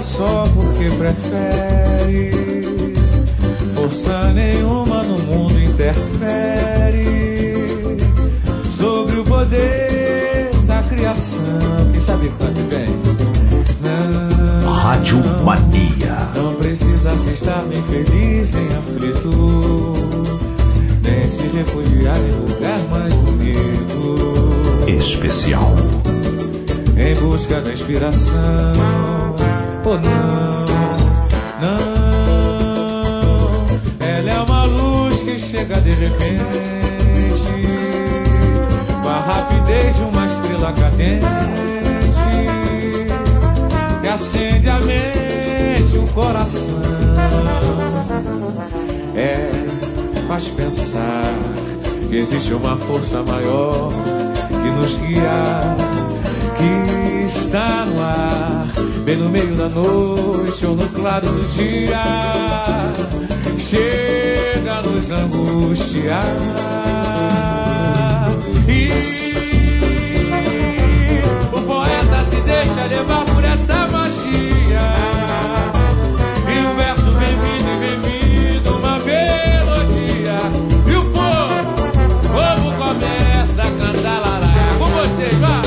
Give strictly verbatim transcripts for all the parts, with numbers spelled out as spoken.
só porque prefere. Força nenhuma no mundo interfere sobre o poder da criação. Quem sabe cante bem. Não, Rádio Mania. não precisa se estar bem feliz nem aflito, nem se refugiar em lugar mais bonito. Especial. Em busca da inspiração. Oh não, não. Ela é uma luz que chega de repente, com a rapidez de uma estrela cadente, que acende a mente, o coração. É, faz pensar que existe uma força maior que nos guia, que está no ar, bem no meio da noite ou no claro do dia, chega a nos angustiar. E o poeta se deixa levar por essa magia, e o verso vem vindo e vem vindo uma melodia, e o povo, o povo começa a cantar laraia. Com vocês, vai!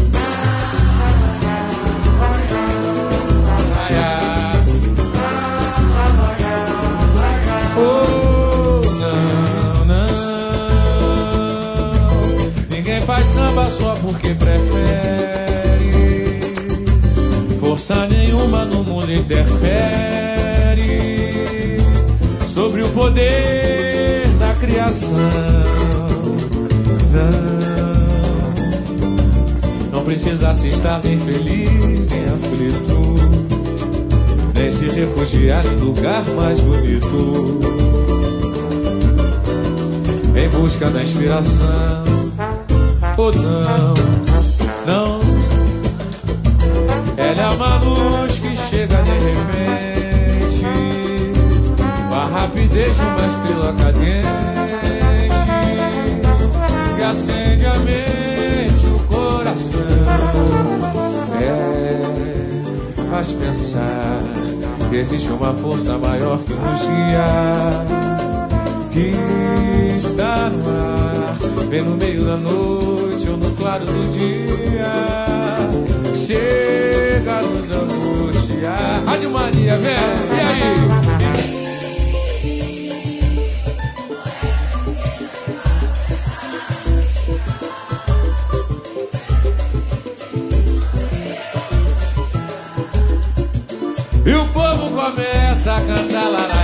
Faz samba só porque prefere. Força nenhuma no mundo interfere sobre o poder da criação. Não, não precisa se estar bem feliz nem aflito, nem se refugiar em lugar mais bonito. Em busca da inspiração. Oh não, não. Ela é uma luz que chega de repente, com a rapidez de uma estrela cadente, que acende a mente, o coração. É, faz pensar que existe uma força maior que nos guia, que está no ar, bem no meio da noite ou no claro do dia, chega a nos angustiar. Rádio Mania, vem, e aí? E o povo começa a cantar laranja.